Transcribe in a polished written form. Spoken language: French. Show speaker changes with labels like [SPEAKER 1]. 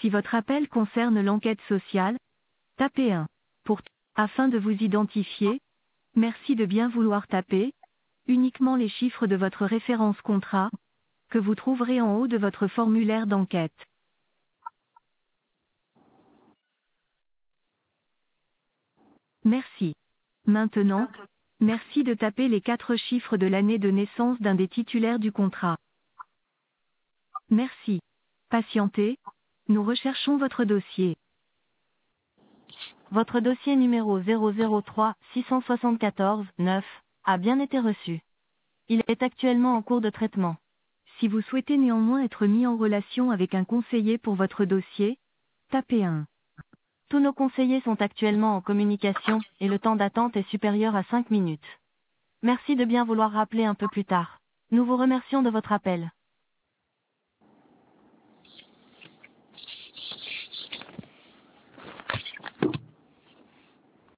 [SPEAKER 1] Si votre appel concerne l'enquête sociale, tapez 1. Afin de vous identifier, merci de bien vouloir taper uniquement les chiffres de votre référence contrat, que vous trouverez en haut de votre formulaire d'enquête. Merci. Maintenant, merci de taper les 4 chiffres de l'année de naissance d'un des titulaires du contrat. Merci. Patientez, nous recherchons votre dossier. Votre dossier numéro 003 674 9 a bien été reçu. Il est actuellement en cours de traitement. Si vous souhaitez néanmoins être mis en relation avec un conseiller pour votre dossier, tapez 1. Tous nos conseillers sont actuellement en communication et le temps d'attente est supérieur à 5 minutes. Merci de bien vouloir rappeler un peu plus tard. Nous vous remercions de votre appel.